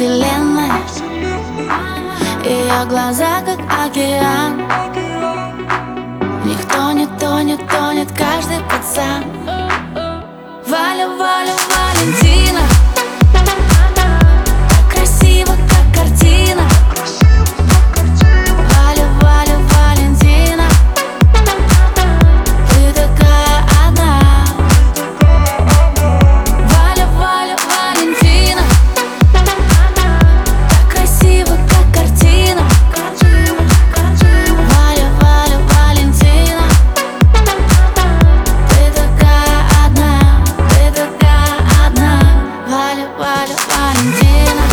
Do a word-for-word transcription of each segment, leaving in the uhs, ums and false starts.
вселенной. Ее глаза как океан, в них тонет, тонет, тонет каждый пацан. Валя, Валя, Валентина, так красиво, как картина. Валя, Валя, Валентина, ты такая одна. Валя, Валя, Валентина, так красиво, как картина. Валя, Валя, Валентина, ты такая одна, ты такая одна. Валя, Валя, Валентина.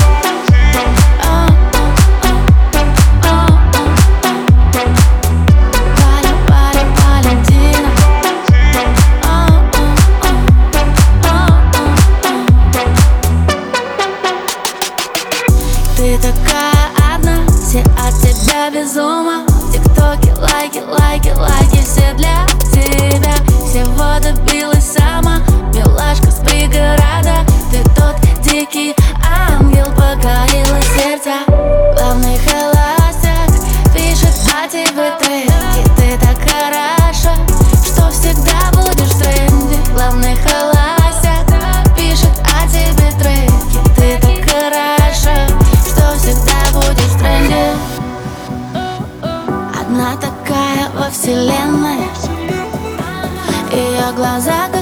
Ты такая одна, все от тебя без ума. В тиктоке лайки, лайки, лайки, все для тебя. Всего добилась сама, милашка с пригорода. Ты тот дикий ангел, покорила сердца. Главный холостяк пишет о тебе треки. Ты так хороша, что всегда будешь в тренде. Главный холостяк пишет о тебе треки. Ты так хороша, что всегда будешь в тренде. Одна такая во вселенной. Ее глаза